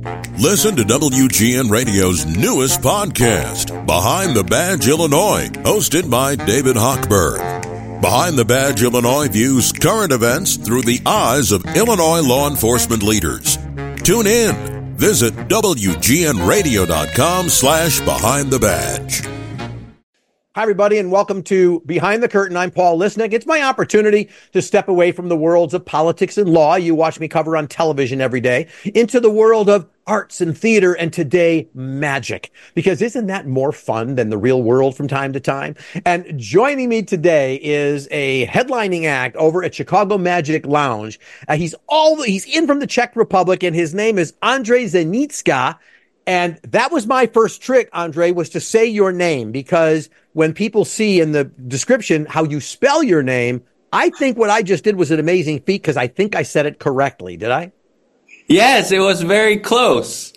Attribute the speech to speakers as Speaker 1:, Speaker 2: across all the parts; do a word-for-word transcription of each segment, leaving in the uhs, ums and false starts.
Speaker 1: Listen to W G N Radio's newest podcast, Behind the Badge Illinois, hosted by David Hochberg. Behind the Badge Illinois views current events through the eyes of Illinois law enforcement leaders. Tune in. Visit W G N radio dot com slash behind the badge.
Speaker 2: Hi, everybody, and welcome to Behind the Curtain. I'm Paul Lisnick. It's my opportunity to step away from the worlds of politics and law you watch me cover on television every day into the world of arts and theater, and today, magic. Because isn't that more fun than the real world from time to time? And joining me today is a headlining act over at Chicago Magic Lounge. Uh, he's all he's in from the Czech Republic, and his name is Andrej Zenicka. And that was my first trick, Andre, was to say your name, because when people see in the description how you spell your name, I think what I just did was an amazing feat because I think I said it correctly. Did I?
Speaker 3: Yes, it was very close.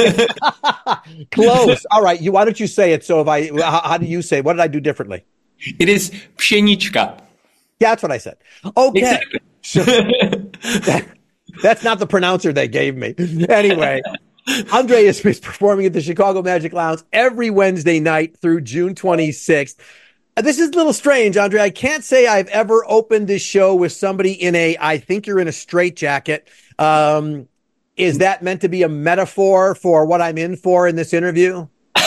Speaker 2: Close. All right. You, why don't you say it? So if I, how, how do you say it? What did I do differently?
Speaker 3: It is pszeniczka.
Speaker 2: Yeah, that's what I said. Okay.
Speaker 3: Exactly.
Speaker 2: So, that, that's not the pronouncer they gave me. Anyway. Andre is performing at the Chicago Magic Lounge every Wednesday night through June twenty-sixth. This is a little strange, Andre. I can't say I've ever opened this show with somebody in a, I think you're in a straitjacket. Um, is that meant to be a metaphor for what I'm in for in this interview?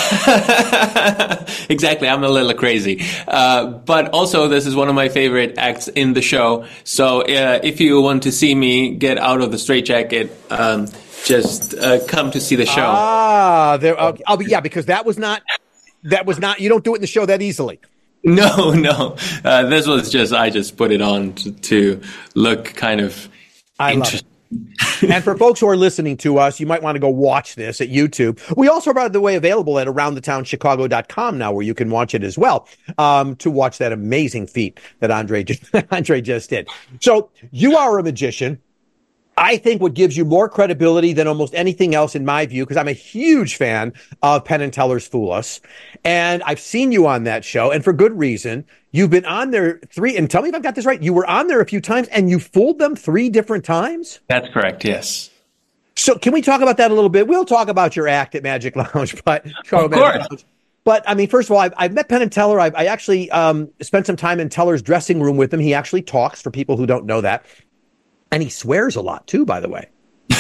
Speaker 3: Exactly. I'm a little crazy. Uh, but also, this is one of my favorite acts in the show. So uh, if you want to see me get out of the straitjacket, um, just uh, come to see the show.
Speaker 2: Ah, there. Okay. Oh, yeah, because that was not, that was not, you don't do it in the show that easily.
Speaker 3: No, no. Uh, this was just, I just put it on to, to look kind of
Speaker 2: I interesting. Love it. And for folks who are listening to us, you might want to go watch this at YouTube. We also are, by the way, available at around the town chicago dot com now, where you can watch it as well, um, to watch that amazing feat that Andre just, Andre just did. So you are a magician. I think what gives you more credibility than almost anything else, in my view, because I'm a huge fan of Penn and Teller's Fool Us. And I've seen you on that show, and for good reason. You've been on there three, and tell me if I've got this right. You were on there a few times, and you fooled them three different times?
Speaker 3: That's correct, yes.
Speaker 2: So can we talk about that a little bit? We'll talk about your act at Magic Lounge. but Chicago
Speaker 3: Of course.
Speaker 2: Lounge. But, I mean, first of all, I've, I've met Penn and Teller. I've, I actually um, spent some time in Teller's dressing room with him. He actually talks, for people who don't know that. And he swears a lot, too, by the way.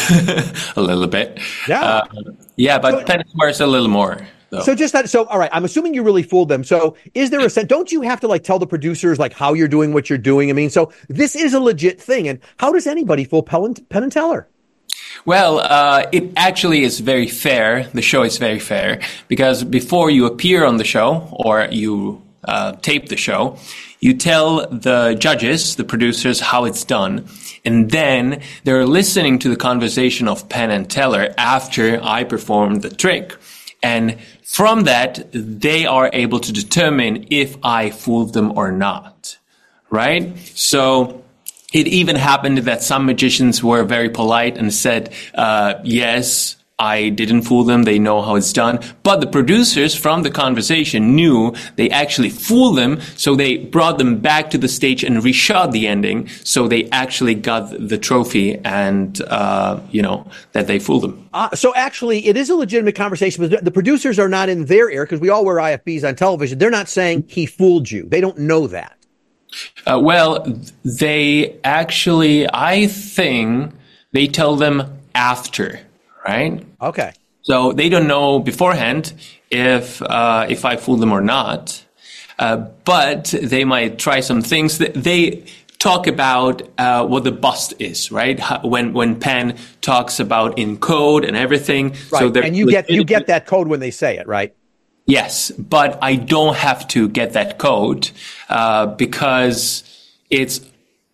Speaker 3: A little bit.
Speaker 2: Yeah.
Speaker 3: Uh, yeah, but
Speaker 2: so,
Speaker 3: Penn swears a little more, though.
Speaker 2: So just that. So, all right. I'm assuming you really fooled them. So is there a sense, don't you have to like tell the producers like how you're doing what you're doing? I mean, so this is a legit thing. And how does anybody fool Penn and Teller?
Speaker 3: Well, uh, it actually is very fair. The show is very fair because before you appear on the show or you uh, tape the show, you tell the judges, the producers, how it's done. And then they're listening to the conversation of Penn and Teller after I performed the trick. And from that, they are able to determine if I fooled them or not. Right? So it even happened that some magicians were very polite and said, uh, yes, I didn't fool them. They know how it's done. But the producers from the conversation knew they actually fooled them. So they brought them back to the stage and reshot the ending. So they actually got the trophy and, uh, you know, that they fooled them.
Speaker 2: Uh, so actually, it is a legitimate conversation, but the producers are not in their ear because we all wear I F Bs on television. They're not saying he fooled you. They don't know that.
Speaker 3: Uh, well, they actually, I think they tell them after. Right?
Speaker 2: Okay.
Speaker 3: So they don't know beforehand if uh, if I fool them or not, uh, but they might try some things. That they talk about uh, what the bust is, right? How, when when Penn talks about in code and everything.
Speaker 2: Right.
Speaker 3: So
Speaker 2: and you get you get that code when they say it, right?
Speaker 3: Yes, but I don't have to get that code uh, because it's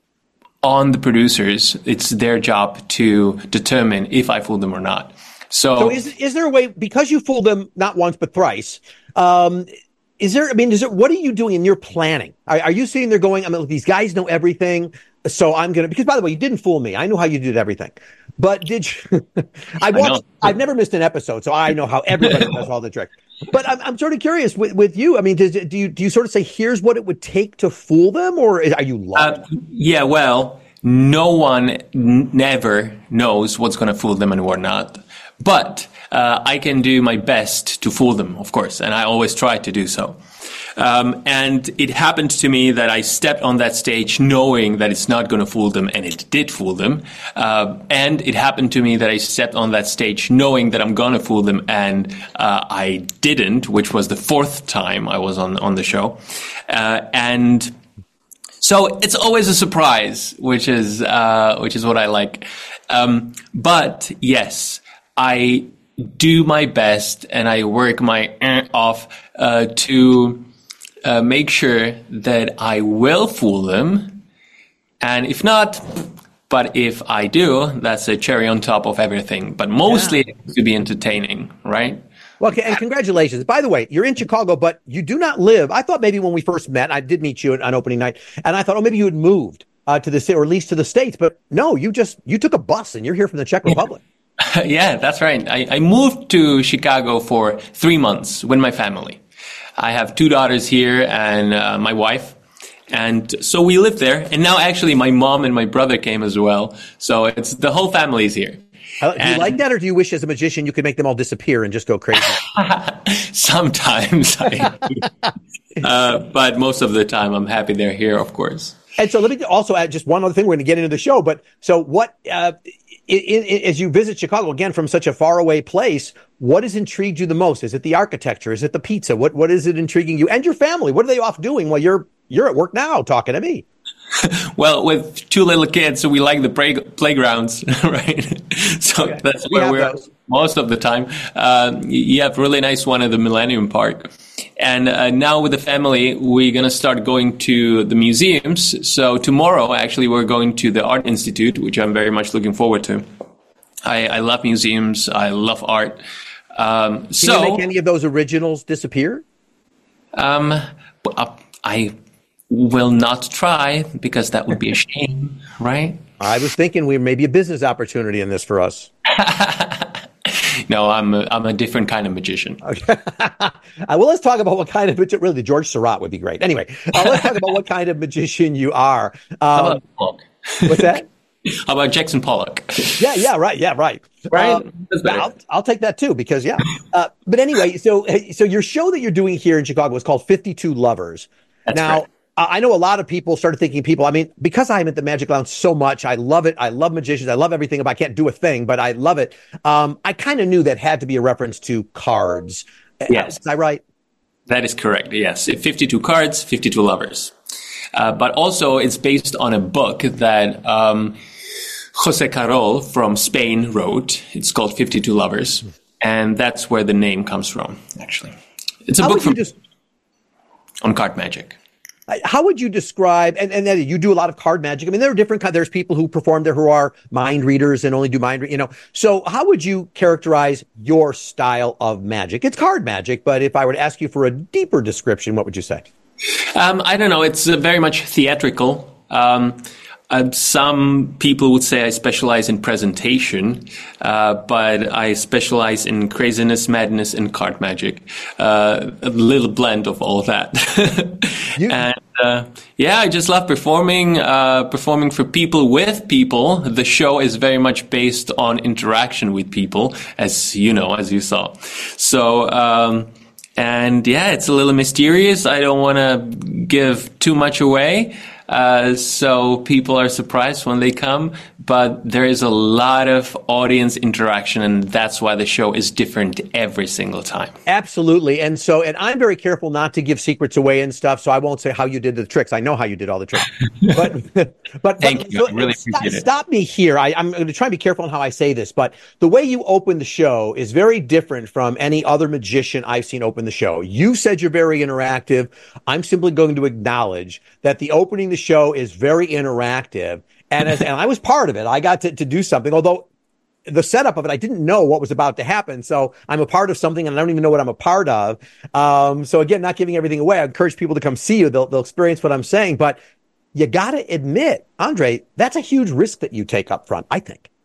Speaker 3: on the producers. It's their job to determine if I fooled them or not. So,
Speaker 2: so is is there a way, because you fooled them not once but thrice? Um, is there? I mean, is it? What are you doing in your planning? Are, are you sitting there going, I mean, these guys know everything, so I'm gonna. Because by the way, you didn't fool me. I know how you did everything. But did you? I watched. I I've never missed an episode, so I know how everybody does all the tricks. But I'm I'm sort of curious with, with you. I mean, does, do you do you sort of say, here's what it would take to fool them, or are you lying?
Speaker 3: Uh, yeah, well, no one n- never knows what's going to fool them and what not. But uh, I can do my best to fool them, of course, and I always try to do so. Um, and it happened to me that I stepped on that stage knowing that it's not going to fool them, and it did fool them. Uh, and it happened to me that I stepped on that stage knowing that I'm going to fool them, and uh, I didn't, which was the fourth time I was on, on the show. Uh, and so it's always a surprise, which is uh, which is what I like. Um, but yes, I do my best, and I work my eh off uh, to uh, make sure that I will fool them. And if not, but if I do, that's a cherry on top of everything. But mostly yeah. It to be entertaining, right?
Speaker 2: Well, okay, and congratulations. By the way, you're in Chicago, but you do not live. I thought maybe when we first met, I did meet you on opening night, and I thought, oh, maybe you had moved uh, to the city, or at least to the States. But no, you just you took a bus, and you're here from the Czech Republic.
Speaker 3: Yeah, that's right. I, I moved to Chicago for three months with my family. I have two daughters here and uh, my wife. And so we lived there. And now actually my mom and my brother came as well. So it's the whole family is here.
Speaker 2: Uh, do and, you like that, or do you wish as a magician you could make them all disappear and just go crazy?
Speaker 3: Sometimes. I uh, but most of the time I'm happy they're here, of course.
Speaker 2: And so let me also add just one other thing. We're going to get into the show. But so what, uh, in, in, as you visit Chicago, again, from such a faraway place, what has intrigued you the most? Is it the architecture? Is it the pizza? What What is it intriguing you and your family? What are they off doing while you're you're at work now talking to me?
Speaker 3: Well, with two little kids, so we like the play- playgrounds, right? So okay. That's where we we're those. Most of the time. Uh, you have a really nice one at the Millennium Park. And uh, now with the family, we're going to start going to the museums. So tomorrow, actually, we're going to the Art Institute, which I'm very much looking forward to. I, I love museums. I love art. Um,
Speaker 2: Can
Speaker 3: so,
Speaker 2: you make any of those originals disappear?
Speaker 3: Um, I will not try, because that would be a shame, right?
Speaker 2: I was thinking we maybe a business opportunity in this for us.
Speaker 3: No, I'm a, I'm a different kind of magician.
Speaker 2: Okay. uh, well, let's talk about what kind of magician. Really, George Surratt would be great. Anyway, uh, let's talk about what kind of magician you are. Um,
Speaker 3: How about Pollock?
Speaker 2: What's that?
Speaker 3: How about Jackson Pollock?
Speaker 2: Yeah, yeah, right, yeah, right.
Speaker 3: Right.
Speaker 2: Um, I'll, I'll take that too, because yeah. Uh, but anyway, so so your show that you're doing here in Chicago is called fifty-two Lovers.
Speaker 3: That's
Speaker 2: now.
Speaker 3: Right.
Speaker 2: I know a lot of people started thinking people, I mean, because I'm at the Magic Lounge so much, I love it. I love magicians. I love everything. About I can't do a thing, but I love it. Um, I kind of knew that had to be a reference to cards.
Speaker 3: Yes.
Speaker 2: Is that right?
Speaker 3: That is correct. Yes. fifty-two cards, fifty-two lovers. Uh, but also it's based on a book that um, Jose Carol from Spain wrote. It's called fifty-two Lovers. And that's where the name comes from, actually. It's a
Speaker 2: How
Speaker 3: book from,
Speaker 2: just-
Speaker 3: on card magic.
Speaker 2: How would you describe, and, and then you do a lot of card magic. I mean, there are different kinds, there's people who perform there who are mind readers and only do mind, re- you know. So how would you characterize your style of magic? It's card magic, but if I were to ask you for a deeper description, what would you say?
Speaker 3: Um, I don't know. It's uh, very much theatrical. Um, Uh, some people would say I specialize in presentation, uh, but I specialize in craziness, madness, and card magic. Uh, a little blend of all that. you- and uh, yeah, I just love performing, uh, performing for people with people. The show is very much based on interaction with people, as you know, as you saw. So, um, and yeah, it's a little mysterious. I don't want to give too much away. Uh, so people are surprised when they come, but there is a lot of audience interaction, and that's why the show is different every single time.
Speaker 2: Absolutely. And so, and I'm very careful not to give secrets away and stuff, so I won't say how you did the tricks. I know how you did all the tricks. But, but,
Speaker 3: Thank
Speaker 2: but,
Speaker 3: you.
Speaker 2: So,
Speaker 3: I really
Speaker 2: stop,
Speaker 3: appreciate it.
Speaker 2: Stop me here. I, I'm going to try and be careful on how I say this, but the way you open the show is very different from any other magician I've seen open the show. You said you're very interactive. I'm simply going to acknowledge that the opening the show is very interactive. And as, and I was part of it. I got to, to do something, although the setup of it, I didn't know what was about to happen. So I'm a part of something and I don't even know what I'm a part of. Um, so again, not giving everything away. I encourage people to come see you. They'll, they'll experience what I'm saying, but you got to admit, Andre, that's a huge risk that you take up front, I think.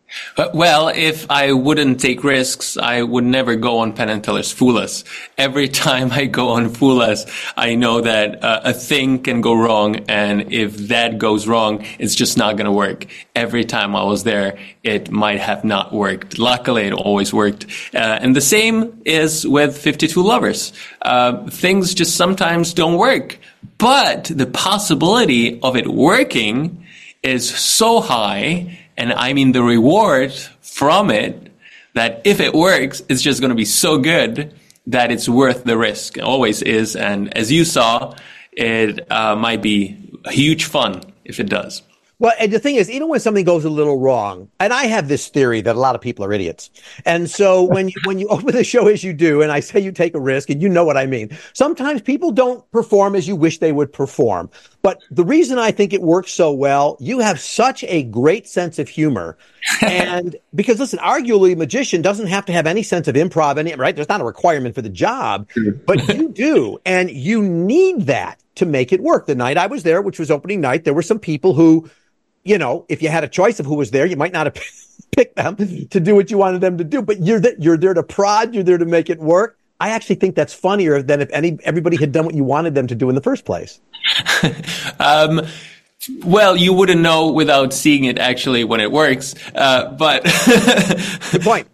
Speaker 3: Uh, Well, if I wouldn't take risks, I would never go on Penn and Teller's Fool Us. Every time I go on Fool Us, I know that uh, a thing can go wrong, and if that goes wrong, it's just not going to work. Every time I was there, it might have not worked. Luckily, it always worked. Uh, and the same is with fifty-two Lovers. Uh, things just sometimes don't work. But the possibility of it working is so high, and I mean the reward from it, that if it works, it's just going to be so good that it's worth the risk. It always is. And as you saw, it uh, might be huge fun if it does.
Speaker 2: Well, and the thing is, even when something goes a little wrong, and I have this theory that a lot of people are idiots. And so when you, when you open the show as you do, and I say you take a risk, and you know what I mean, sometimes people don't perform as you wish they would perform. But the reason I think it works so well, you have such a great sense of humor. And because, listen, arguably, a magician doesn't have to have any sense of improv, any, right? There's not a requirement for the job, but you do. And you need that to make it work. The night I was there, which was opening night, there were some people who, you know, if you had a choice of who was there, you might not have picked them to do what you wanted them to do, but you're th- you're there to prod, you're there to make it work. I actually think that's funnier than if any everybody had done what you wanted them to do in the first place.
Speaker 3: um, well, you wouldn't know without seeing it actually when it works, uh, but
Speaker 2: good point.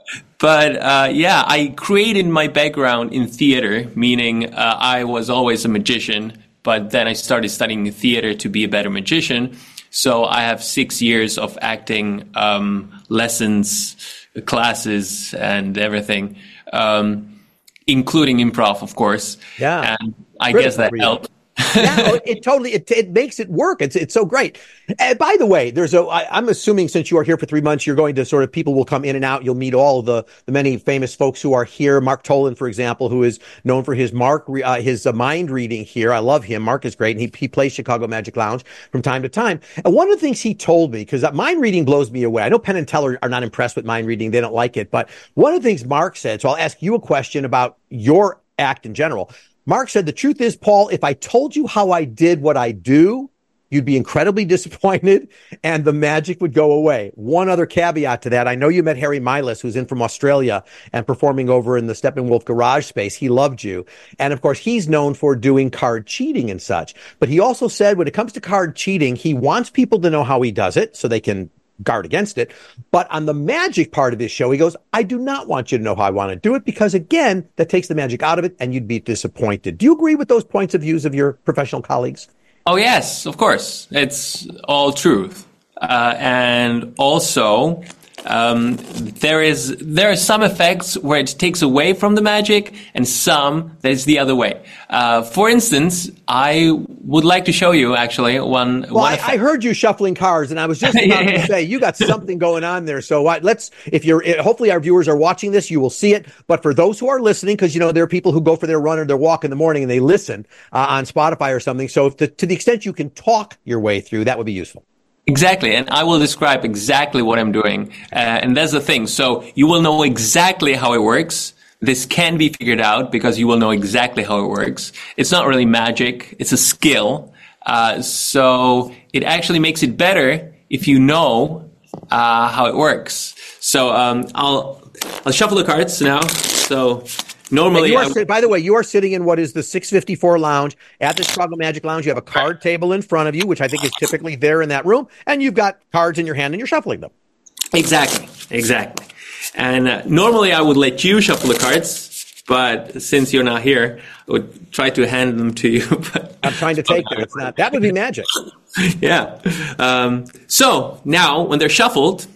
Speaker 3: But uh, yeah, I created my background in theater, meaning uh, I was always a magician, but then I started studying theater to be a better magician. So I have six years of acting um, lessons, classes, and everything, um, including improv, of course.
Speaker 2: Yeah,
Speaker 3: and I
Speaker 2: Critical
Speaker 3: guess that helped.
Speaker 2: Yeah, it totally it, it makes it work. It's it's so great. And by the way, there's a. I, I'm assuming since you are here for three months, you're going to sort of people will come in and out. You'll meet all of the the many famous folks who are here. Mark Tolan, for example, who is known for his Mark uh, his uh, mind reading here. I love him. Mark is great, and he he plays Chicago Magic Lounge from time to time. And one of the things he told me, because mind reading blows me away. I know Penn and Teller are not impressed with mind reading; they don't like it. But one of the things Mark said. So I'll ask you a question about your act in general. Mark said, the truth is, Paul, if I told you how I did what I do, you'd be incredibly disappointed and the magic would go away. One other caveat to that. I know you met Harry Milas, who's in from Australia and performing over in the Steppenwolf garage space. He loved you. And of course, he's known for doing card cheating and such. But he also said when it comes to card cheating, he wants people to know how he does it so they can guard against it. But on the magic part of his show, he goes, I do not want you to know how I want to do it because, again, that takes the magic out of it and you'd be disappointed. Do you agree with those points of views of your professional colleagues?
Speaker 3: Oh, yes, of course. It's all truth. Uh, and also, um, there is there are some effects where it takes away from the magic and some that is the other way. Uh, for instance, I would like to show you actually one.
Speaker 2: Well,
Speaker 3: one
Speaker 2: I, I heard you shuffling cards, and I was just about
Speaker 3: yeah.
Speaker 2: to say you got something going on there. So what, let's, if you're, hopefully our viewers are watching this, you will see it. But for those who are listening, because you know there are people who go for their run or their walk in the morning and they listen uh, on Spotify or something. So if the, to the extent you can talk your way through, that would be useful.
Speaker 3: Exactly, and I will describe exactly what I'm doing. Uh, and that's the thing. So you will know exactly how it works. This can be figured out because you will know exactly how it works. It's not really magic. It's a skill. Uh, so it actually makes it better if you know uh, how it works. So um, I'll I'll shuffle the cards now. So normally,
Speaker 2: you are,
Speaker 3: I,
Speaker 2: sit- by the way, you are sitting in what is the six fifty-four lounge at the Chicago Magic Lounge. You have a card table in front of you, which I think is typically there in that room, and you've got cards in your hand and you're shuffling them.
Speaker 3: Exactly, exactly. And uh, normally I would let you shuffle the cards, but since you're not here, I would try to hand them to you. But
Speaker 2: I'm trying to take them. It's not. That would be magic.
Speaker 3: Yeah. Um, so now when they're shuffled,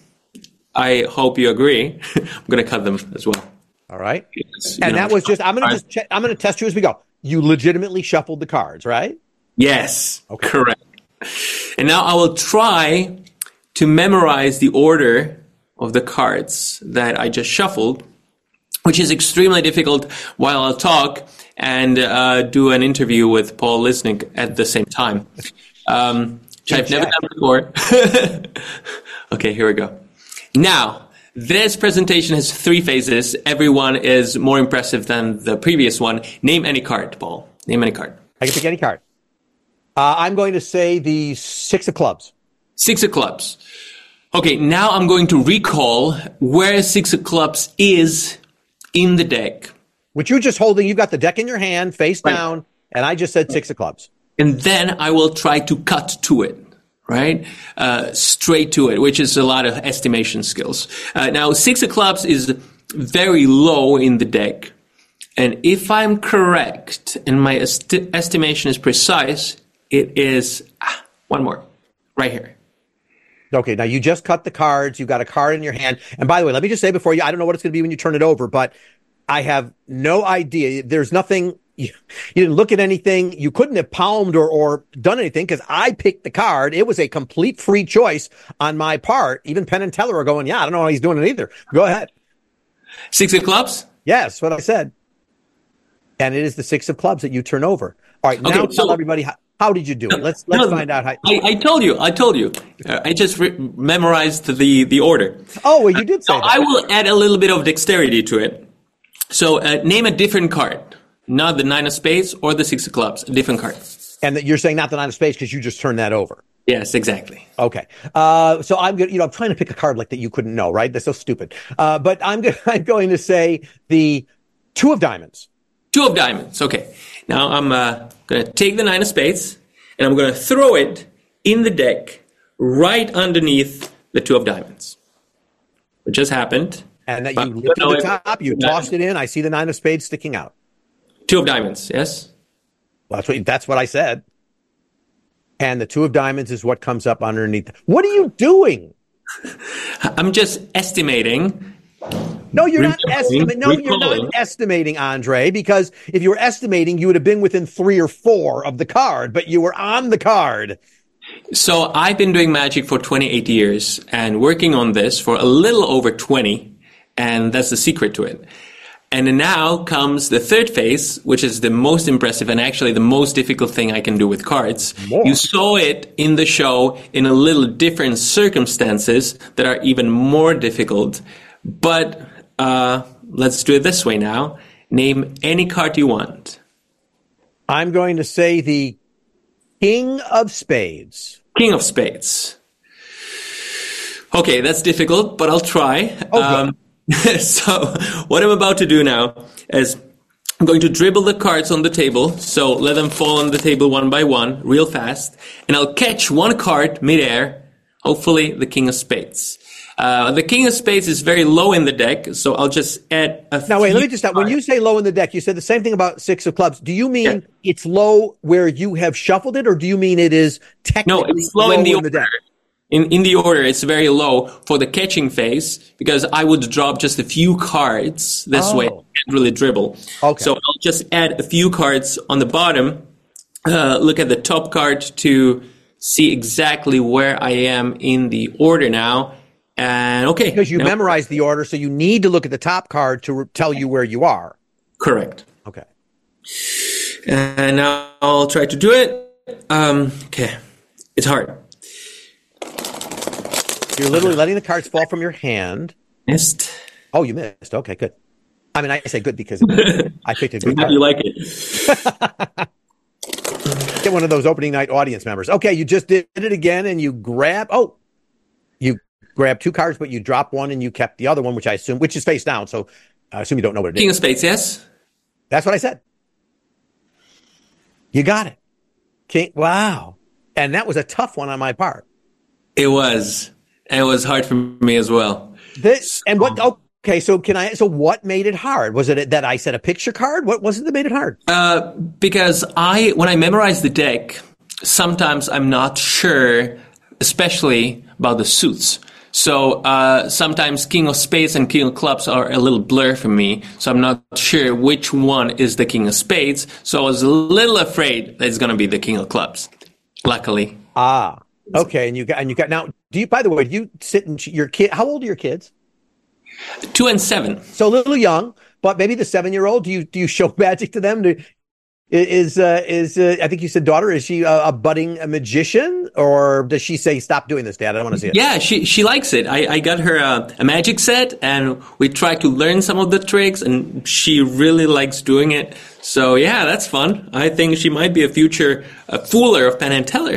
Speaker 3: I hope you agree. I'm going to cut them as well.
Speaker 2: All right.
Speaker 3: Yes,
Speaker 2: And
Speaker 3: you know,
Speaker 2: that was just, I'm going to just check, I'm going to test you as we go. You legitimately shuffled the cards, right?
Speaker 3: Yes,
Speaker 2: Okay.
Speaker 3: correct. And now I will try to memorize the order of the cards that I just shuffled, which is extremely difficult while I'll talk and uh, do an interview with Paul Lisnik at the same time, um, which I've never done before. Okay, here we go. Now, this presentation has three phases. Every one is more impressive than the previous one. Name any card, Paul. Name any card.
Speaker 2: I can pick any card. Uh, I'm going to say the six of clubs.
Speaker 3: Six of clubs. Okay, now I'm going to recall where six of clubs is in the deck.
Speaker 2: Which you're just holding, you've got the deck in your hand, face right. down, and I just said six of clubs.
Speaker 3: And then I will try to cut to it, right? Uh, straight to it, which is a lot of estimation skills. Uh, now, six of clubs is very low in the deck. And if I'm correct, and my est- estimation is precise, it is, ah, one more, right here.
Speaker 2: Okay, now you just cut the cards. You've got a card in your hand. And by the way, let me just say before you, I don't know what it's going to be when you turn it over, but I have no idea. There's nothing, you, you didn't look at anything. You couldn't have palmed or, or done anything because I picked the card. It was a complete free choice on my part. Even Penn and Teller are going, yeah, I don't know how he's doing it either. Go ahead.
Speaker 3: Six of clubs?
Speaker 2: Yes, what I said. And it is the six of clubs that you turn over. All right, now okay, tell so, everybody how. How did you do it? Let's let's no, find out how.
Speaker 3: I, I told you. I told you. Uh, I just re- memorized the, the order.
Speaker 2: Oh, well, you did say
Speaker 3: uh,
Speaker 2: that.
Speaker 3: I will add a little bit of dexterity to it. So uh, name a different card, not the nine of spades or the six of clubs. A different card.
Speaker 2: And that you're saying not the nine of spades because you just turned that over.
Speaker 3: Yes, exactly.
Speaker 2: Okay. Uh, so I'm going. You know, I'm trying to pick a card like that you couldn't know, right? That's so stupid. Uh, but I'm go- I'm going to say the two of diamonds.
Speaker 3: Two of diamonds. Okay. Now I'm uh, going to take the nine of spades. And I'm going to throw it in the deck right underneath the two of diamonds. It just happened.
Speaker 2: And that you lifted the top, you tossed it in. I see the nine of spades sticking out.
Speaker 3: Two of diamonds, yes?
Speaker 2: Well, that's what, that's what I said. And the two of diamonds is what comes up underneath. What are you doing?
Speaker 3: I'm just estimating.
Speaker 2: No, you're not estimating. No, you're not estimating, Andre, because if you were estimating, you would have been within three or four of the card, but you were on the card.
Speaker 3: So I've been doing magic for twenty-eight years and working on this for a little over twenty, and that's the secret to it. And now comes the third phase, which is the most impressive and actually the most difficult thing I can do with cards. More. You saw it in the show in a little different circumstances that are even more difficult. But uh, let's do it this way now. Name any card you want.
Speaker 2: I'm going to say the King of Spades.
Speaker 3: King of Spades. Okay, that's difficult, but I'll try.
Speaker 2: Oh,
Speaker 3: um, so what I'm about to do now is I'm going to dribble the cards on the table. So let them fall on the table one by one, real fast. And I'll catch one card midair, hopefully the King of Spades. Uh, the King of Spades is very low in the deck, so I'll just add a
Speaker 2: Now, wait, let me just stop. When you say low in the deck, you said the same thing about Six of Clubs. Do you mean yeah. it's low where you have shuffled it, or do you mean it is technically
Speaker 3: no, it's low,
Speaker 2: low
Speaker 3: in the
Speaker 2: in
Speaker 3: order.
Speaker 2: the deck?
Speaker 3: In, in the order, it's very low for the catching phase, because I would drop just a few cards this oh. way. I can't really dribble.
Speaker 2: Okay.
Speaker 3: So I'll just add a few cards on the bottom. Uh, look at the top card to see exactly where I am in the order now. And okay.
Speaker 2: Because you
Speaker 3: now,
Speaker 2: memorized the order, so you need to look at the top card to re- tell you where you are.
Speaker 3: Correct.
Speaker 2: Okay.
Speaker 3: And now I'll try to do it. Um, okay. It's hard.
Speaker 2: You're literally letting the cards fall from your hand.
Speaker 3: Missed.
Speaker 2: Oh, you missed. Okay, good. I mean, I say good because I picked a good card.
Speaker 3: You like it.
Speaker 2: Get one of those opening night audience members. Okay, you just did it again, and you grab. Oh, you grab two cards, but you drop one, and you kept the other one, which I assume, which is face down. So I assume you don't know what it is.
Speaker 3: King of Spades, yes.
Speaker 2: That's what I said. You got it. King. Wow. And that was a tough one on my part.
Speaker 3: It was. It was hard for me as well.
Speaker 2: This, and what? Okay, so can I? So what made it hard? Was it that I said a picture card? What was it that made it hard?
Speaker 3: Uh, because I, when I memorize the deck, sometimes I'm not sure, especially about the suits. So uh, sometimes King of Spades and King of Clubs are a little blur for me. So I'm not sure which one is the King of Spades. So I was a little afraid that it's going to be the King of Clubs. Luckily.
Speaker 2: Ah, okay. And you got, and you got, now, do you, by the way, do you sit in your kid? How old are your kids?
Speaker 3: Two and seven.
Speaker 2: So a little young, but maybe the seven-year-old, do you, do you show magic to them? Do, is, uh, is, uh, I think you said daughter, is she a, a budding a magician, or does she say, stop doing this, Dad? I don't want to see it.
Speaker 3: Yeah, she, she likes it. I, I got her a, a magic set, and we tried to learn some of the tricks, and she really likes doing it. So yeah, that's fun. I think she might be a future uh, fooler of Penn and Teller.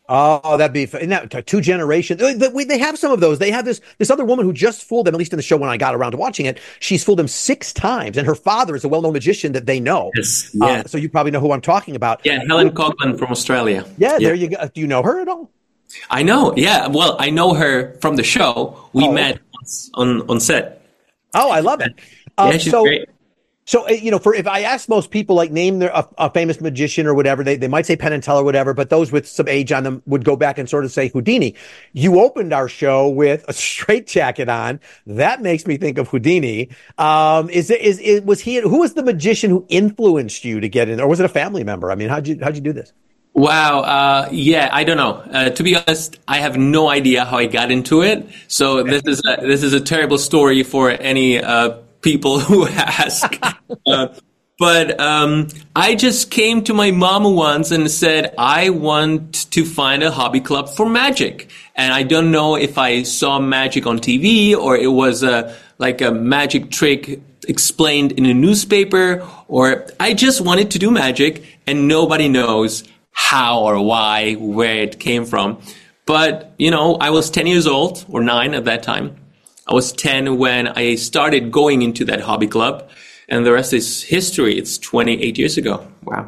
Speaker 2: Oh, that'd be isn't that two generations. They they have some of those. They have this this other woman who just fooled them. At least in the show when I got around to watching it, she's fooled them six times, and her father is a well-known magician that they know.
Speaker 3: Yes, yeah.
Speaker 2: Uh, so you probably know who I'm talking about.
Speaker 3: Yeah, Helen Coughlin from Australia.
Speaker 2: Yeah,
Speaker 3: yeah,
Speaker 2: there you go. Do you know her at all?
Speaker 3: I know. Yeah, well, I know her from the show. We
Speaker 2: oh.
Speaker 3: met on on set.
Speaker 2: Oh, I love it.
Speaker 3: Um,
Speaker 2: yeah,
Speaker 3: she's
Speaker 2: so,
Speaker 3: great.
Speaker 2: So, you know, for if I ask most people, like, name their a, a famous magician or whatever, they, they might say Penn and Teller or whatever, but those with some age on them would go back and sort of say Houdini. You opened our show with a straitjacket on. That makes me think of Houdini. Um, is it, is, is, was he, who was the magician who influenced you to get in, or was it a family member? I mean, how'd you, how'd you do this?
Speaker 3: Wow. Uh, yeah, I don't know. Uh, to be honest, I have no idea how I got into it. So this is a, this is a terrible story for any, uh, people who ask. uh, but um, I just came to my mom once and said, I want to find a hobby club for magic. And I don't know if I saw magic on T V or it was a, like a magic trick explained in a newspaper, or I just wanted to do magic and nobody knows how or why, where it came from. But, you know, I was ten years old or nine at that time. I was ten when I started going into that hobby club, and the rest is history. It's twenty-eight years ago. Wow.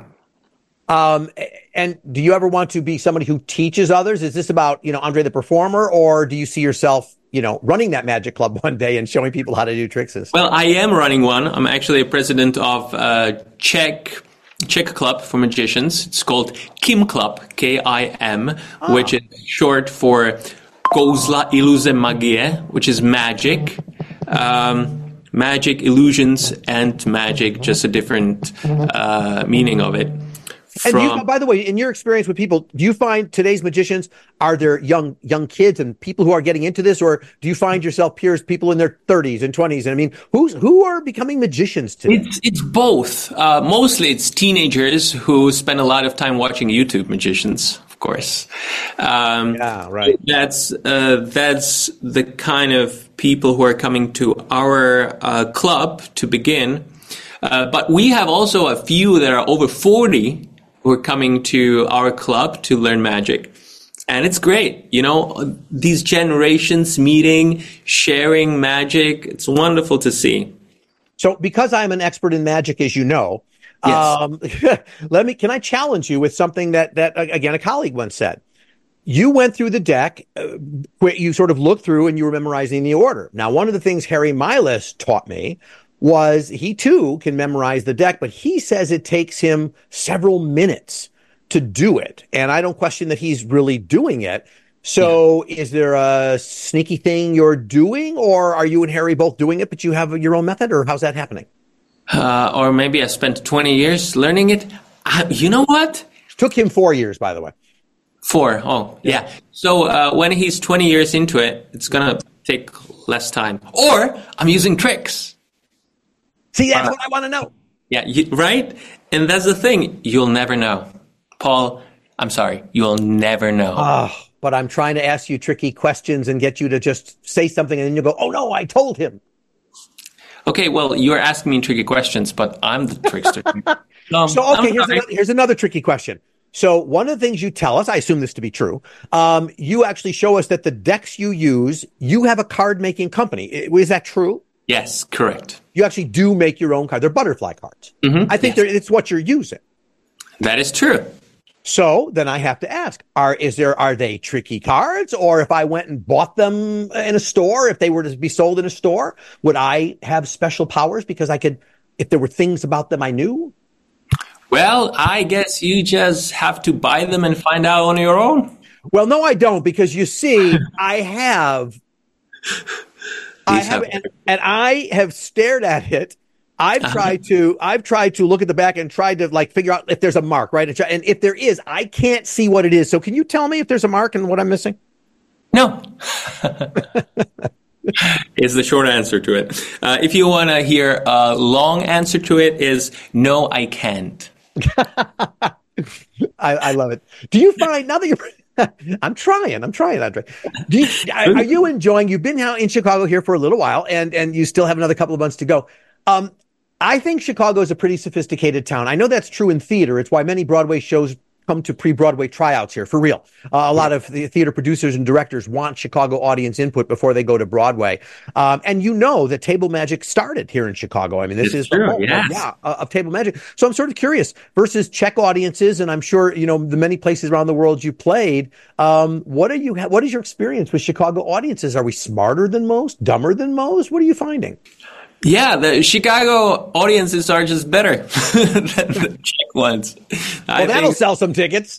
Speaker 2: Um, and do you ever want to be somebody who teaches others? Is this about, you know, Andre the Performer, or do you see yourself, you know, running that magic club one day and showing people how to do tricks?
Speaker 3: Well, I am running one. I'm actually a president of uh, Czech Czech Club for Magicians. It's called Kim Club, K I M, oh. which is short for Kouzla, iluze, magie, which is magic, um, magic, illusions, and magic, just a different uh, meaning of it.
Speaker 2: From, and you, by the way, in your experience with people, do you find today's magicians, are there young young kids and people who are getting into this, or do you find yourself peers, people in their thirties and twenties? And I mean, who's who are becoming magicians today?
Speaker 3: It's, it's both. Uh, mostly it's teenagers who spend a lot of time watching YouTube magicians. Of course. Um,
Speaker 2: yeah, right.
Speaker 3: That's uh, that's the kind of people who are coming to our uh, club to begin. Uh, but we have also a few that are over forty who are coming to our club to learn magic. And it's great. You know, these generations meeting, sharing magic. It's wonderful to see.
Speaker 2: So because I'm an expert in magic, as you know,
Speaker 3: Yes.
Speaker 2: Um, let me, can I challenge you with something that, that, again, a colleague once said? You went through the deck, uh, where you sort of looked through and you were memorizing the order. Now, one of the things Harry Milas taught me was he too can memorize the deck, but he says it takes him several minutes to do it. And I don't question that he's really doing it. So yeah. Is there a sneaky thing you're doing, or are you and Harry both doing it, but you have your own method, or how's that happening?
Speaker 3: Uh, or maybe I spent twenty years learning it. I, you know what?
Speaker 2: It took him four years, by the way.
Speaker 3: Four. Oh, yeah. yeah. So uh, when he's twenty years into it, it's going to take less time. Or I'm using tricks.
Speaker 2: See, that's
Speaker 3: uh,
Speaker 2: what I want to know.
Speaker 3: Yeah, you, right? And that's the thing. You'll never know. Paul, I'm sorry. You'll never know.
Speaker 2: Oh, but I'm trying to ask you tricky questions and get you to just say something, and then you go, oh, no, I told him.
Speaker 3: Okay, well, you're asking me tricky questions, but I'm the trickster. um,
Speaker 2: so, okay, here's another, here's another tricky question. So one of the things you tell us, I assume this to be true, um, you actually show us that the decks you use, you have a card-making company. Is that true?
Speaker 3: Yes, correct.
Speaker 2: You actually do make your own cards. They're butterfly cards.
Speaker 3: Mm-hmm.
Speaker 2: I think
Speaker 3: yes.
Speaker 2: it's what you're using.
Speaker 3: That is true.
Speaker 2: So then I have to ask, are is there are they tricky cards? Or if I went and bought them in a store, if they were to be sold in a store, would I have special powers because I could, if there were things about them I knew?
Speaker 3: Well, I guess you just have to buy them and find out on your own.
Speaker 2: Well, no, I don't, because you see, I have, I have, and, and I have stared at it. I've uh-huh. tried to, I've tried to look at the back and tried to like figure out if there's a mark, right? And if there is, I can't see what it is. So can you tell me if there's a mark and what I'm missing?
Speaker 3: No. Is the short answer to it. Uh, if you want to hear a long answer to it is no, I can't.
Speaker 2: I, I love it. Do you find now that you're, I'm trying, I'm trying, Andre. Do you, are you enjoying, you've been now in Chicago here for a little while and, and you still have another couple of months to go. Um, I think Chicago is a pretty sophisticated town. I know that's true in theater. It's why many Broadway shows come to pre-Broadway tryouts here, for real. Uh, a lot of the theater producers and directors want Chicago audience input before they go to Broadway. Um, and you know that Table Magic started here in Chicago. I mean, this
Speaker 3: it's
Speaker 2: is
Speaker 3: true,
Speaker 2: the home
Speaker 3: yes.
Speaker 2: of, yeah, uh, of Table Magic. So I'm sort of curious, versus Czech audiences, and I'm sure, you know, the many places around the world you played, um, what are you, what is your experience with Chicago audiences? Are we smarter than most, dumber than most? What are you finding?
Speaker 3: Yeah, the Chicago audiences are just better than the Czech ones.
Speaker 2: Well,
Speaker 3: I
Speaker 2: that'll
Speaker 3: think
Speaker 2: sell some tickets.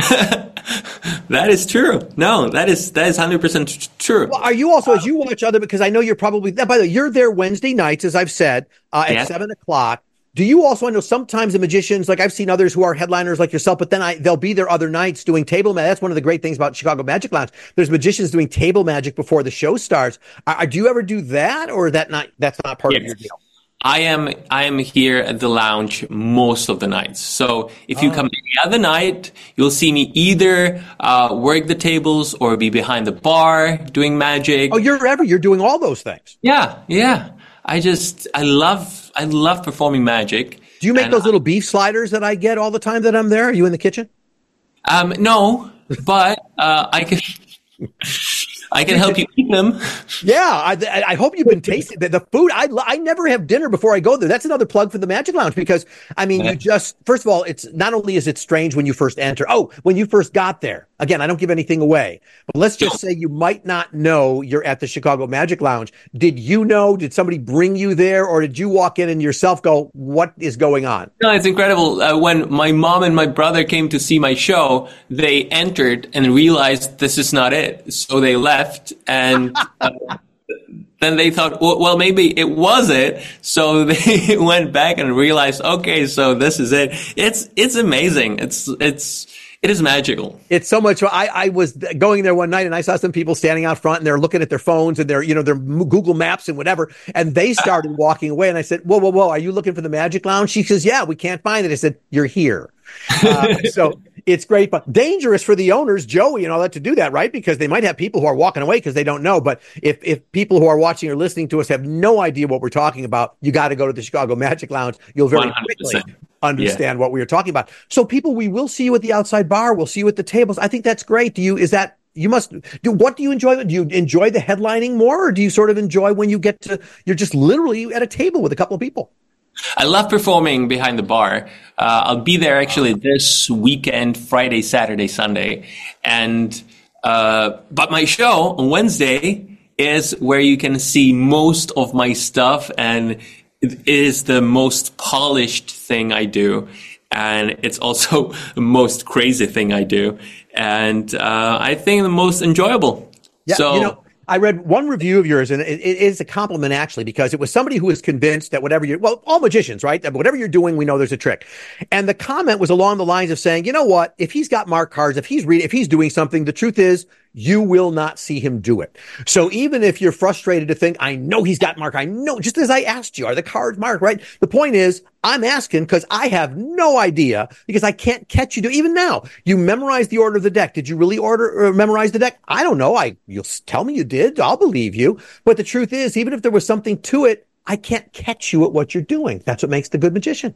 Speaker 3: that is true. No, that is that is one hundred percent true.
Speaker 2: Well, are you also, as you watch other, because I know you're probably, by the way, you're there Wednesday nights, as I've said, uh, at
Speaker 3: Yeah.
Speaker 2: seven o'clock. Do you also, I know sometimes the magicians, like I've seen others who are headliners like yourself, but then I, they'll be there other nights doing table magic. That's one of the great things about Chicago Magic Lounge. There's magicians doing table magic before the show starts. Uh, do you ever do that, or that not, that's not part
Speaker 3: Yes.
Speaker 2: of your deal?
Speaker 3: I am I am here at the lounge most of the nights. So if you
Speaker 2: Oh.
Speaker 3: come any other night, you'll see me either uh, work the tables or be behind the bar doing magic.
Speaker 2: Oh, you're ever, you're doing all those things.
Speaker 3: Yeah, yeah. I just I love I love performing magic.
Speaker 2: Do you make
Speaker 3: And
Speaker 2: those little beef sliders that I get all the time that I'm there? Are you in the kitchen?
Speaker 3: Um, no, but uh, I can I can help you eat them.
Speaker 2: Yeah, I, I hope you've been tasting the, the food. I I never have dinner before I go there. That's another plug for the Magic Lounge, because I mean, you just, first of all, it's not only is it strange when you first enter. Oh, when you first got there. Again, I don't give anything away, but let's just say you might not know you're at the Chicago Magic Lounge. Did you know? Did somebody bring you there, or did you walk in and yourself go, "What is going on?"
Speaker 3: No, it's incredible. Uh, when my mom and my brother came to see my show, they entered and realized this is not it. So they left, and uh, then they thought, well, well, maybe it was it. So they went back and realized, okay, so this is it. It's it's amazing. It's it's it is magical.
Speaker 2: It's so much. I, I was going there one night and I saw some people standing out front and they're looking at their phones and their, you know, their Google Maps and whatever. And they started walking away. And I said, whoa, whoa, whoa. Are you looking for the Magic Lounge? She says, yeah, we can't find it. I said, you're here. Uh, so it's great, but dangerous for the owners, Joey and all that, to do that, right? Because they might have people who are walking away because they don't know. But if, if people who are watching or listening to us have no idea what we're talking about, you got to go to the Chicago Magic Lounge. You'll very
Speaker 3: one hundred percent
Speaker 2: quickly understand yeah. what we are talking about. So people, we will see you at the outside bar. We'll see you at the tables. I think that's great. Do you, is that, you must do, what do you enjoy? Do you enjoy the headlining more, or do you sort of enjoy when you get to, you're just literally at a table with a couple of people?
Speaker 3: I love performing behind the bar. Uh, I'll be there actually this weekend, Friday, Saturday, Sunday. And, uh, but my show on Wednesday is where you can see most of my stuff, and it is the most polished thing I do. And it's also the most crazy thing I do. And, uh, I think the most enjoyable.
Speaker 2: Yeah,
Speaker 3: so,
Speaker 2: you know, I read one review of yours, and it, it is a compliment, actually, because it was somebody who was convinced that whatever you're, well, all magicians, right? That whatever you're doing, we know there's a trick. And the comment was along the lines of saying, you know what? If he's got marked cards, if he's reading, if he's doing something, the truth is you will not see him do it. So even if you're frustrated to think, I know he's got marked, I know, just as I asked you, are the cards marked, right? The point is, I'm asking because I have no idea, because I can't catch you to, even now, you memorized the order of the deck. Did you really order or memorize the deck? I don't know. I, you'll tell me you did. I'll believe you. But the truth is, even if there was something to it, I can't catch you at what you're doing. That's what makes the good magician.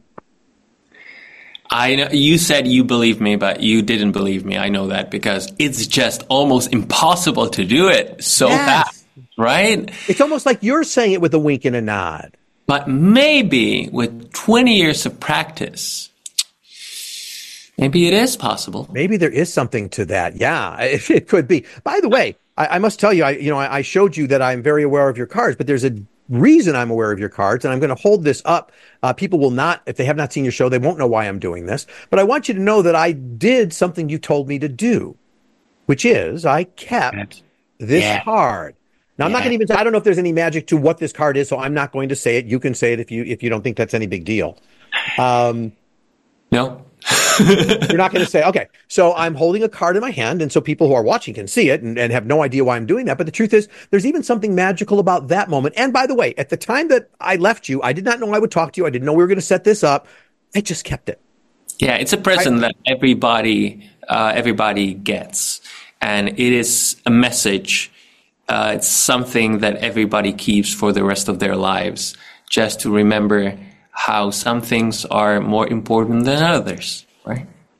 Speaker 3: I know you said you believe me, but you didn't believe me. I know that because it's just almost impossible to do it so
Speaker 2: Yes.
Speaker 3: fast, right?
Speaker 2: It's almost like you're saying it with a wink and a nod.
Speaker 3: But maybe with twenty years of practice, maybe it is possible.
Speaker 2: Maybe there is something to that. Yeah, it, it could be. By the way, I, I must tell you, I, you know, I, I showed you that I'm very aware of your cards, but there's a reason I'm aware of your cards, and I'm going to hold this up. Uh, people will not, if they have not seen your show, they won't know why I'm doing this. But I want you to know that I did something you told me to do, which is I kept this
Speaker 3: Yeah.
Speaker 2: card. Now, I'm not
Speaker 3: Yeah.
Speaker 2: going to even, I don't know if there's any magic to what this card is, so I'm not going to say it. You can say it if you, if you don't think that's any big deal. Um,
Speaker 3: No?
Speaker 2: You're not going to say, okay, so I'm holding a card in my hand, and so people who are watching can see it and, and have no idea why I'm doing that. But the truth is, there's even something magical about that moment. And by the way, at the time that I left you, I did not know I would talk to you. I didn't know we were going to set this up. I just kept it.
Speaker 3: Yeah, it's a present that everybody uh, everybody gets, and it is a message. Uh, it's something that everybody keeps for the rest of their lives, just to remember how some things are more important than others, right?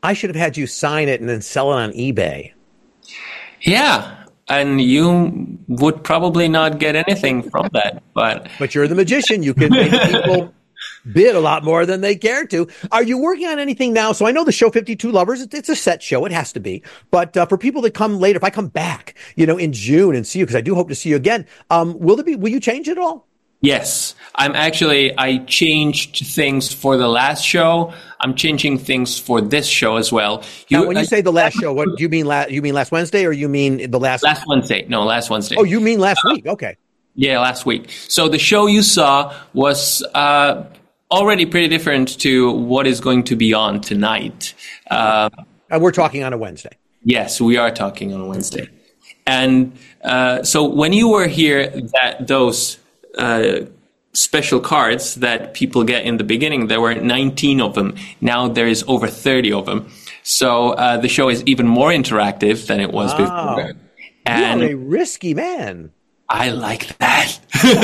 Speaker 2: I should have had you sign it and then sell it on eBay.
Speaker 3: Yeah. And you would probably not get anything from that, but
Speaker 2: but you're the magician. You can make people bid a lot more than they care to. Are you working on anything now? So I know the show fifty-two Lovers, it's a set show. It has to be. But uh, for people that come later, if I come back, you know, in June and see you, because I do hope to see you again, um, will there be, will you change it at all?
Speaker 3: Yes, I'm actually, I changed things for the last show. I'm changing things for this show as well.
Speaker 2: You, now, when you I, say the last show, what do you mean? La- you mean last Wednesday, or you mean the last?
Speaker 3: Last Wednesday. No, last Wednesday.
Speaker 2: Oh, you mean last uh, week? Okay.
Speaker 3: Yeah, last week. So the show you saw was uh, already pretty different to what is going to be on tonight. Uh,
Speaker 2: and we're talking on a Wednesday.
Speaker 3: Yes, we are talking on a Wednesday. And uh, so when you were here, that those Uh, special cards that people get in the beginning, there were nineteen of them. Now there is over thirty of them. So uh, the show is even more interactive than it was wow. before.
Speaker 2: And you're a risky man.
Speaker 3: I like that.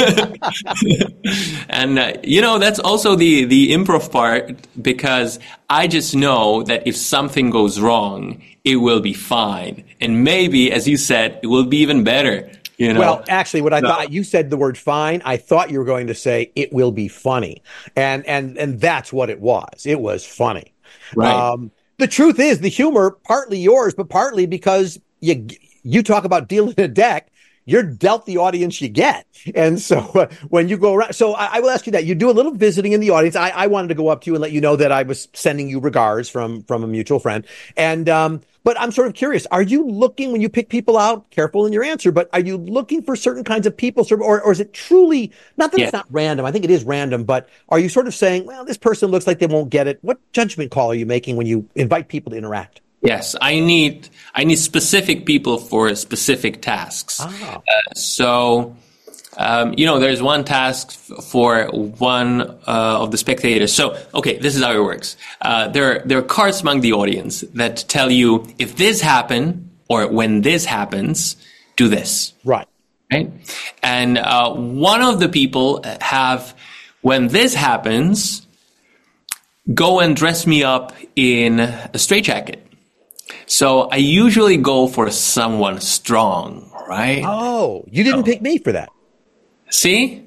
Speaker 3: And, uh, you know, that's also the, the improv part, because I just know that if something goes wrong, it will be fine. And maybe, as you said, it will be even better. You know?
Speaker 2: Well, actually, what I no. thought, you said the word fine. I thought you were going to say it will be funny. And and and that's what it was. It was funny.
Speaker 3: Right.
Speaker 2: Um, the truth is, the humor, partly yours, but partly because you you talk about dealing a deck, you're dealt the audience you get. And so uh, when you go around, so I, I will ask you that. You do a little visiting in the audience. I, I wanted to go up to you and let you know that I was sending you regards from from a mutual friend. And um But I'm sort of curious, are you looking, when you pick people out, careful in your answer, but are you looking for certain kinds of people, or, or is it truly, not that yeah. it's not random, I think it is random, but are you sort of saying, well, this person looks like they won't get it? What judgment call are you making when you invite people to interact?
Speaker 3: Yes, I need I need specific people for specific tasks.
Speaker 2: Ah.
Speaker 3: Uh, so... Um, you know, there's one task f- for one uh, of the spectators. So, okay, this is how it works. Uh, there, there are cards among the audience that tell you, if this happens, or when this happens, do this.
Speaker 2: Right.
Speaker 3: Right? And uh, one of the people have, when this happens, go and dress me up in a straitjacket. So I usually go for someone strong, right?
Speaker 2: Oh, you didn't so. pick me for that.
Speaker 3: See?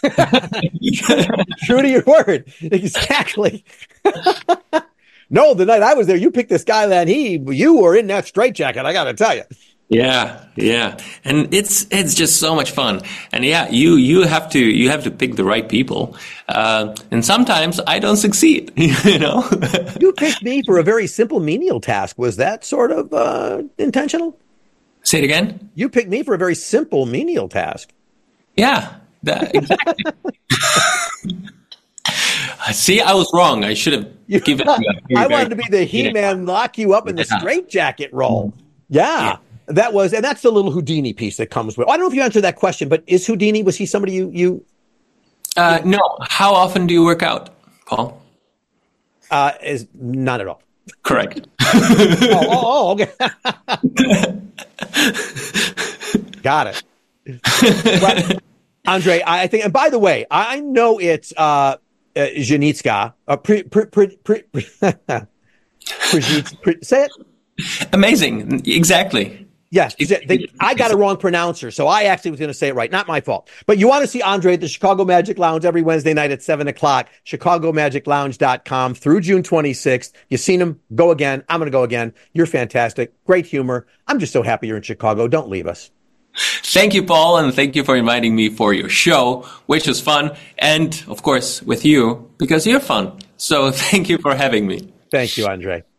Speaker 2: True to your word. Exactly. No, the night I was there, you picked this guy that he, you were in that straitjacket, I got to tell you.
Speaker 3: Yeah, yeah. And it's it's just so much fun. And yeah, you you have to you have to pick the right people. Uh, and sometimes I don't succeed, you know.
Speaker 2: You picked me for a very simple menial task. Was that sort of uh, intentional?
Speaker 3: Say it again?
Speaker 2: You picked me for a very simple menial task.
Speaker 3: Yeah, that, exactly. See, I was wrong. I should have given you
Speaker 2: I wanted to be the He-Man, lock you up in the straitjacket role. Yeah, yeah, that was, and that's the little Houdini piece that comes with. I don't know if you answered that question, but is Houdini, was he somebody you... you
Speaker 3: uh, no. How often do you work out, Paul?
Speaker 2: Uh, is not at all.
Speaker 3: Correct.
Speaker 2: oh, oh, oh, okay. Got it. But, Andre, I think, and by the way, I know it's uh, uh Janitska. Uh, pre, pre, pre, pre, pre, pre, say it.
Speaker 3: Amazing. Exactly.
Speaker 2: Yes, they, I got a wrong pronouncer, so I actually was going to say it right. Not my fault. But you want to see Andre at the Chicago Magic Lounge every Wednesday night at seven o'clock, chicago magic lounge dot com through June twenty-sixth. You've seen him. Go again. I'm going to go again. You're fantastic. Great humor. I'm just so happy you're in Chicago. Don't leave us.
Speaker 3: Thank you, Paul, and thank you for inviting me for your show, which was fun. And, of course, with you, because you're fun. So thank you for having me.
Speaker 2: Thank you, Andre.